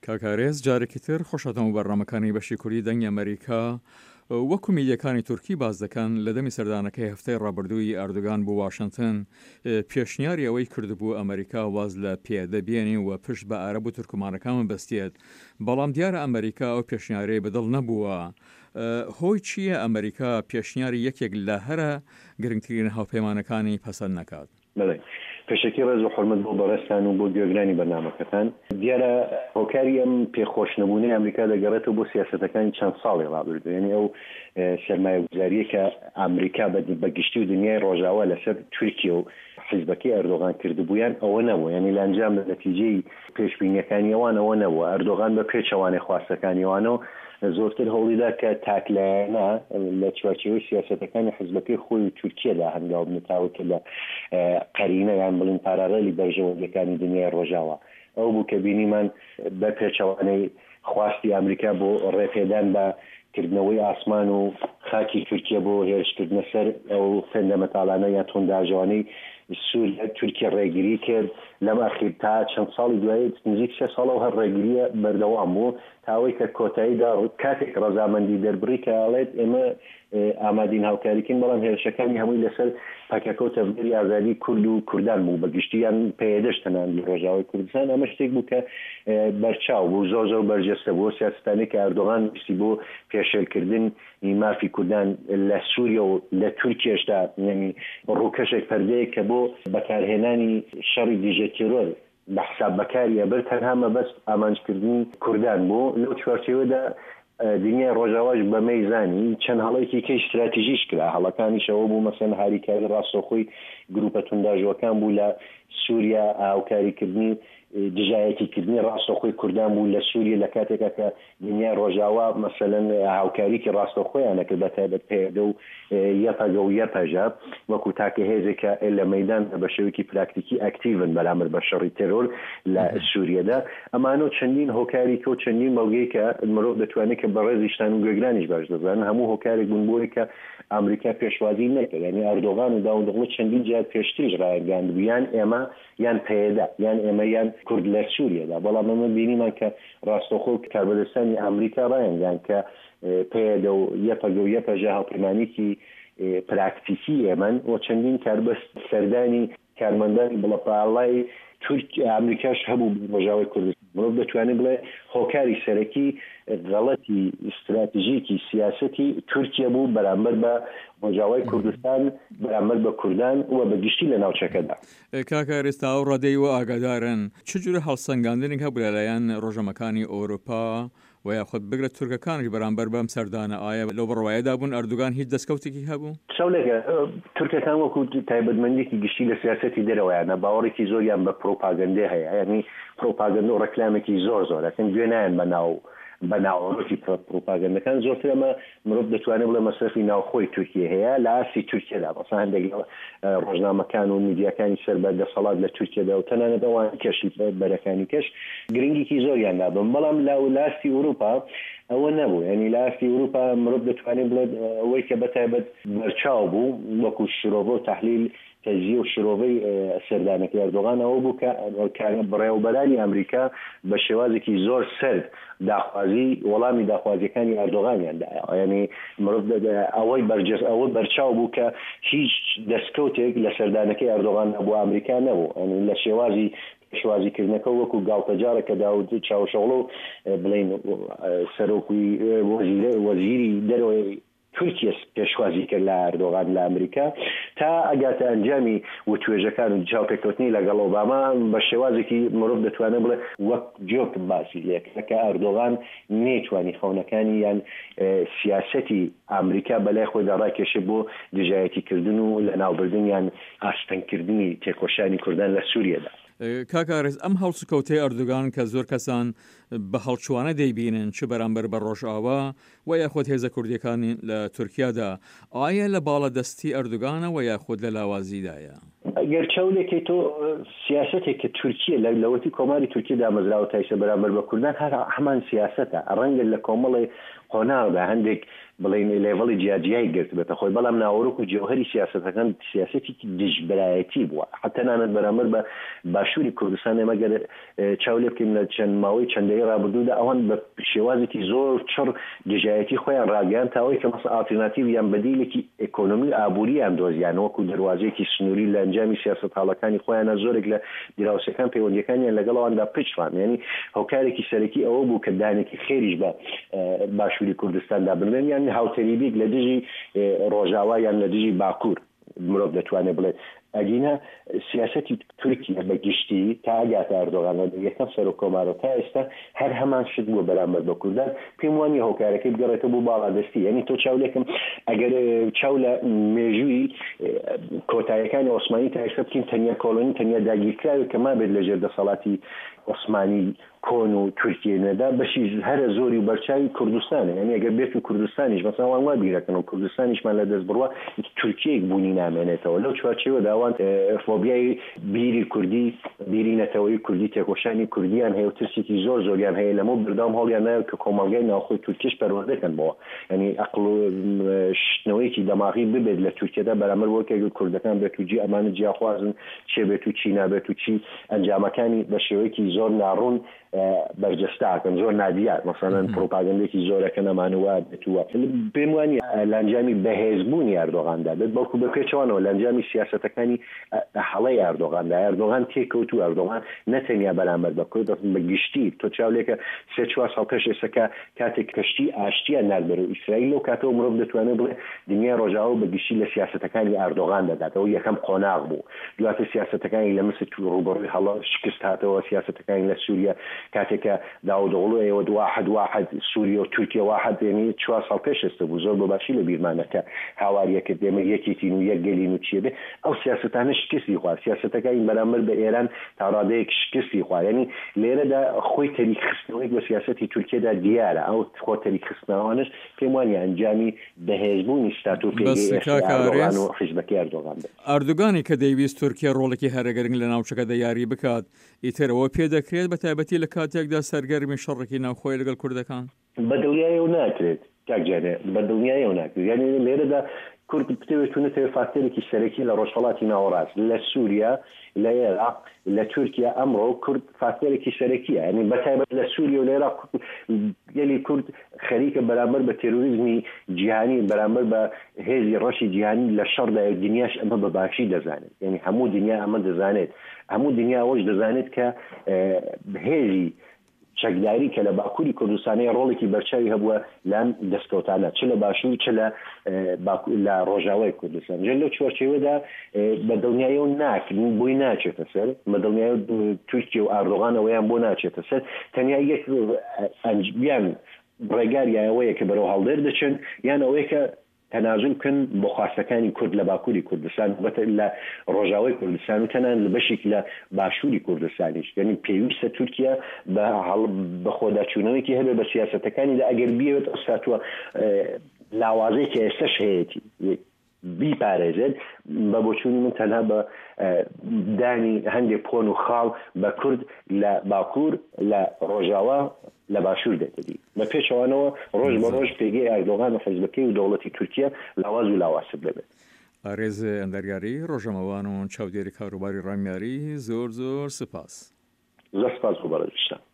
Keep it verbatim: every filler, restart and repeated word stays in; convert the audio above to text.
کاکارێز جارێکی تر خۆشەتەوە بەڕامەکانی بەشی کوردی دەنگی ئەمریکا وەکو میدیەکانی تورکی باز دەکەن لە دەمی سەردانەکەی هەفتەی ڕابردووی ئەردوگان بۆ واشنگتن پێشنیاری ئەوەی کردبوو ئەمریکا واز لە پێدەبێنی و پشت بە عەرەب و تورکمانەکان بەستێت، بەڵام دیارە ئەمریکا ئەو پێشنیارەی بەدڵ نەبووە. هۆی چییە ئەمریکا پێشنیاری یەکێک لە هەرە گرنگترین هاوپەیمانەکانی پەسەند نەکات؟ پێشەکی ڕێز و حورمەت بۆ بەڕێستان و بۆ گوێگرانی بەرنامەکەتان. دیارە هۆکاری ئەم پێخۆشنەبوونی ئەمریکا دەگەڕێتەوە بۆ سیاسەتەکانی چەند ساڵی ڕابردوو، یعنی ئەو سەرمایەگوزاریە کە ئەمریکا بەگشتی و دنیای ڕۆژاوا لەسەر تورکیە و حیزبەکەی ئەردۆغان کردبوویان ئەوە نەبوو، یعنی لە ئەنجام لە نەتیجەی پێشبینیەکانی ئەوان ئەوە نەبووە. ئەردۆغان بە پێچەوانەی خواستەکانی ئەوانەوە زۆرتر هەوڵیدا کە تاکلایانە لە چوارچێوەی سیاسەتەکانی حیزبەکەی خۆی و تورکیەدا هەنگاو بنتاوتە لە قەرینە یان بڵین پارارەلی بەرژەوەندەکانی دنیای ڕۆژاوا. ئەو بوو کە بینیمان بە پێچەوانەی خواستی ئەمریکا بۆ ڕێپێدان بە کردنەوەی ئاسمان و خاکی تورکیە بۆ هێرشکردنە سەر ئەو فەندەمەتاڵانە یان تۆنداژەوانەی سووریا تورکیا ڕێگیری کرد. لەم ئەخیر تا چەند ساڵی دوای نزیک سێ ساڵەوە هەر ڕێگیریە بەردەوام بوو تاوەی کە کۆتاییدا کاتێک ڕەزامەندی دەربڕی کە ئەڵێت ئێمە ئامادەین هاوکاریکەین، بەڵام هێرشەکانی هەمووی لەسەر پاکەکە و تەڤگەری ئازادی کورد و کوردان بوو، بەگشتیان پێدەشتەنان لە ڕۆژاوای کوردستان. ئەمە شتێک بوو کە بەرچاو بوو، زۆر زۆر بەرجەستە بوو سیاستانێک کە ئەردۆغان ویستی بۆ پێشێلکردن مافی کوردان لە سووریا و لە تورکیەشدا، یعنی ڕووکەشێک پەردەیە کە بۆ بەکارهێنانی شەڕی دیژە تیرۆر بە حساب بەکاری ئەبر تەنها مەبەست ئامانجکردنی کوردان بوو. لەو چوارچێوەدا دنیای ڕۆژاواش بە مەیزانی چەند هەڵەیەکی کەی استراتیژیش کرا. هەڵەکانیشەوە بوو مەسەن هاریکاری ڕاستەوخۆی گروپە تونداژەکان بوو لە سووریا، هاوکاریکردنی دژایەتیکردنی ڕاستەوخۆی کوردان بوو لە سووریا لە کاتێکا کە دنیای ڕۆژاوا مەسەلەن هاوکاریکی ڕاستەوخۆیانە کرد بەتایبەت پێدە و یەپەگە و یەپەژە وەکو تاکە هێزێکە لە مەیدان بە شێوەیەکی پراکتیکی ئەکتیڤن بەرامبەر بە شەڕی تێرۆر لە سووریادا. ئەمانە چەندین هۆکاریکە و چەندین مەوگەی کە مرۆڤ دەتوانێت کە بەڕێزیشتان و گوێگرانیش باش دەزانن هەموو هۆکارێک بوون بۆی کە ئەمریکا پێشوازی نەکرد. یعنی ئەردۆغان و داوودەوڵە چەندین جار پێشتریش ڕایگەاند یان ئێمە یان پێدا یان ئێمە یان کورد لە سووریادا، بەڵام ئەمە بینیمان کە ڕاستەوخۆ کاربەدەستانی ئەمریکا ڕایگەاند کە پێدە و یەپەگە و یەپەژە هاوپەیمانێکی پراکتیکی ئێمەن و چەندین کاربەست سەردانی کارمەندانی بڵەپاڵای تورکیا ئەمریکاش هەبوو ڕۆژاوای کوردستان. مرۆڤ دەتوانێت بڵێ هۆکاری سەرەکی غەڵەتی استراتیژیکی سیاسەتی تورکیا بوو بەرامبەر بە ڕۆژاوای کوردستان، بەرامبەر بە کوردان و بەگشتی لە ناوچەکەدا. کاکارێستا ئەو ڕادەی و ئاگادارن چ جورە هەڵسەنگاندنێک هەبوو لەلایەن ڕۆژەمەکانی ئەوروپا و یاخود بگرە تورکەکانیش بەرامبەر بەم سەردانە؟ ئایا لەو بڕوایەدا بوون ئەردوگان هیچ دەستکەوتێکی هەبوو؟ چاولێکە تورکەکان وەکو تایبەتمەندێکی گشتی لە سیاسەتی دەرەوەیانە باوەڕێکی زۆریان بە پرۆپاگەندە هەیە، یعنی پرۆپاگەندە و ڕەکلامێکی زۆر زۆرەکەن گوێ نایەن بەناو بەناوەڕۆکی پرۆپاگەندەکان. زۆرتر ئەمە مرۆڤ دەتوانێت بڵێ مەسرفی ناوخۆی تورکیە هەیە لە ئاسی تورکیادا، بەسا هەندێک ڕۆژنامەکان و میدیاکانی سەر بەردەسەڵات لە تورکیادا و تەنانەت ئەوان کەشی بەرەکانی کەش گرنگێکی زۆریان دابن. بەڵام لە لاستی ئەوروپا ئەوە نەبوو، یعنی لە ئاستی ئەوروپا مرۆڤ دەتوانێت بڵێت ئەوەی کە بەتایبەت بەرچاو بوو وەکو شرۆڤە و تەحلیل تەجزیە و شرۆڤەی سەردانەکەی ئەردۆغان ئەوە بوو کە بڕێوەبەرانی ئەمریکا بە شێوازێکی زۆر سەرد داخوازی وەڵامی داخوازیەکانی ئەردۆغانیاندا، یعنی مرۆڤ ئەوەی بەرجەس ئەوە بەرچاو بوو کە هیچ دەستکەوتێک لە سەردانەکەی ئەردۆغان بۆ ئەمریکا نەبوو، یعنی لە شێوازی پێشوازیکردنەکە وەکو گاڵتەجارە کە داود چاوشەوڵە و بڵین سەرۆکی وەزیری دەرەوەی تورکیا پێشوازی کرد لە ئەردۆغان لە ئەمریکا تا ئەگاتە ئەنجامی وتوێژەکان و چاوپێککەوتنی لەگەڵ ئۆباما بە شێوازێکی مرۆڤ دەتوانێت بڵێ وەک جۆک باسی لێکەکە ئەردۆغان نێتوانی خەونەکانی یان سیاسەتی ئەمریکا بەلای خۆی داڕاکێشێ بۆ دژایەتیکردن و لە ناوبردن یان ئاستەنکردنی تێکۆشانی کوردان لە سووریادا. کاکارێز ئەم هەڵسوکەوتەی ئەردوگان کە زۆر کەسان بە هەڵچوانە دەیبینن چ بەرامبەر بە ڕۆژئاوا و یاخود هێزە کوردیەکانی لە تورکیادا، ئایا لە باڵەدەستی ئەردوگانە و یاخود لە لاوازیدایە؟ گەرچەولێکی تۆ سیاسەتێک کە تورکیە لە لەوەتی کۆماری تورکی دامەزراوە تایسە بەرامبەر بە کوردان هەر هەمان سیاسەتە ڕەنگە لە کۆمەڵی قۆناغدا هەندێک بڵین لێڤڵی جیاجیایی گرت بێتە خۆی بەڵام ناوەڕۆک و جێوهەری سیاسەتەکان سیاسەتی دژبرایەتی بووە حتا نانەت بەرامبەر بە باشووری کوردستان ئێمە گەر چاو لێ بکەین لە چەند ماوەی چەندەی ڕابردوودا ئەوان بە شێوازێکی زۆر چڕ دژایەتی خۆیان ڕاگەیان تاوەی کە مەسە ئالتێرناتیڤ یان بەدیلێکی ئێکۆنۆمی ئابووریان دۆزیان وەکو دەواازەیەکی سنووری لە ئەنجامی سیاسەت هاڵەکانی خۆیانە زۆرێک لە دراوسەکان پەیوەندیەکانیان لەگەڵەوەندا پچڕان یعنی هۆکارێکی سەرەکی ئەوە بوو کە دانێکی خێریش بە باشووری کوردستاندا بنێن یان هاوتەریبێک لە دژی ڕۆژاوا یان لە دژی باکوور مرۆڤ دەتوانێت بڵێت ئەگینە سیاسەتی تورکیا بە گشتی تا ئەگاتە ئەردۆغان یەکەم سەر و کۆمارە تا ئێستا هەر هەمان شت بووە بەرامبەر بە کوردان پێم وانە هۆکارەکەی بگەڕێتە بۆ باڵادەستی یعنی تۆ چاو لێکم ئەگەر چاو لە مێژووی کۆتاییەکانی عوسمانی تا ئێستا بکەین تەنیا کۆڵۆنی تەنیا داگیرکراوی کە ما بێت لە ژێر دەسەڵاتی عوسمانی کۆن و تورکیەنەدا بەشی هەرە زۆری و بەرچاوی کوردستانە یعنی ئەگەر بێت و کوردستانیش مەسەڵەن وان وا بیرەکەن و کوردستانیشمان لە دەست بڕوە تورکیەیەک بوونی نامێنێتەوە لەو چوارچێوە داوان فۆبیای بیری کوردی بیری نەتەوەی کوردی تێکۆشانی کوردیان هەیە و ترسێکی زۆر زۆریان هەیە لەمە بردام هەڵیان نایە کە کۆمەڵگەی ناوخۆی تورکیش پەروەردەکەن بۆ ینی عەقڵ و شتنەوەیەکی دەماغی ببێت لە تورکیەدا بەرامبەر وەکێک کوردەکان بێت و جی ئەمانە جیاخوازن چێ بێت و چی نابێت و چی ئەنجامەکانی بە شێوەیەکی زۆر ناڕوون بەرجەستاکەن زۆر نادیار مەسەڵەن پرۆپاگەندێکی زۆرەکە نەمانەوە بێتوە پێم وانە لە ئەنجامی بەهێزبوونی ئەردۆغاندا بێت بەڵکو بەپێچەوەنەوە لە ئەنجامی سیاسەتەکانی هەڵەی ئەردۆغاندا ئەردۆغان تێکەوتو ئەردۆغان نەتەنیا بەرامبەر بە کورد بە گشتی تۆ چاولێکە سێ چوار ساڵ پێش ئێستا کاتێک کەشتی ئاشتیان نردبەر و ئیسرائیل لەو کاتەوە مرۆڤ دەتوانێت بڵێ دنیای ڕۆژاوا بە گشتی لە سیاسەتەکانی ئەردۆغان دەداتەوە یەکەم قۆناغ بوو دواتر سیاسەتەکانی لە مەسر ڕوبەڕووی هەڵە شکست هاتەوە سیاسەتەکانی لە سووریا کاتێکە داود ئۆغڵو ئێوە واحد واحد سووریا و تورکیا واحد یعنی چوار ساڵ پێش ئێستا بوو زۆر بە باشی لە بیرمانەکە هاواریەکە دێمە یەکێتین و یەک گەلین و چیە بێ ئەو سیاسەتانە شکستی خوارد سیاسەتەکانی بەرامبەر بە ئێران تا ڕادەیەک شکستی خوارد یعنی لێرەدا خۆی تەریخ خستنەوەی بە سیاسەتی تورکیادا دیارە ئەو خۆ تەریخ خستنەوەش پێم وانە ئەنجامی بەهێزبوونی ستاتۆپێگەی ئەردۆغان و حیزبەکەی ئەردۆغان بێت ئەردۆغانی کە دەیویست تورکیا ڕۆڵێکی هەرەگەرنگ لە ناوچەکەدا یاری بکات ئیترەوە پێدەکرێت بە تایبەتی لە کاتێکدا سەرگەرمی شەڕێکی ناوخۆی لەگەڵ کوردەکان بە دڵنیاییەوە ناکرێت کاکجانێ بە دڵنیاییەوە ناکرێت یعنی لێرەدا کورد بتوێتونێتەوە فاکتەرێکی سەرەکی لە ڕۆژهەڵاتی ناوەڕاست لە سووریا لە عێراق لە تورکیا ئەمڕۆ کورد فاکتەرێکی سەرەکیە ینی بەتایبەت لە سووریا و لە عێراق گەلی کورد خەریکە بەرامبەر بە تێروریزمی جیهانی بەرامبەر بە هێزی ڕەشی جیهانی لە شەڕدا دنیاش ئەمە بە باشی دەزانێت ینی هەموو دنیا ئەمە دەزانێت هەموو دنیا ئەوەش دەزانێت کە هێزی چەکداری کە لە باکووری کوردستانی ڕۆڵێکی بەرچاوی هەبووە لەم دەستکەوتانە چ لە باشوور چ لە لە ڕۆژاوای کوردستان ژێر لەو چوارچێوەدا بە دڵنیاییەوە ناکردن بۆی ناچێتە سەر بە دڵنیایی تورکیا و ئەردۆغان ئەوەیان بۆ ناچێتە سەر تەنیا یەک بیان ڕێگاریایەوەیە کە بەرەو هەڵدێر دەچن یان ئەوەیە کە تەنازل بکەن بۆ خواستەکانی کورد لە باکووری کوردستان بەتە لە ڕۆژاوای کوردستان و تەنان لە بەشێک لە باشووری کوردستانیش یعنی پێویستە تورکیا بە خۆداچوونەوەیکی هەبێ بە سیاسەتەکانیدا ئەگەر بیەوێت ئەستاتوە لاوازەیەکی ئێستش هەیەی بیپارێزێت بە بۆچوونی من تەنها بە دانی هەندێک پۆن و خاڵ بە کورد لە باکوور لە ڕۆژاوا لە باشوور دەکەی بە پێچەوانەوە ڕۆژ بە ڕۆژ پێگەی ئەردۆغان و حیزبەکەی و دەوڵەتی تورکیا لاواز و لاواسب دەبێت. ئارێز ئەندەریاری ڕۆژەمەوان و چاودێری کاروباری ڕامیاری زۆر زۆر سپاس. زۆر سپاس بۆ بەڕێزیشتان.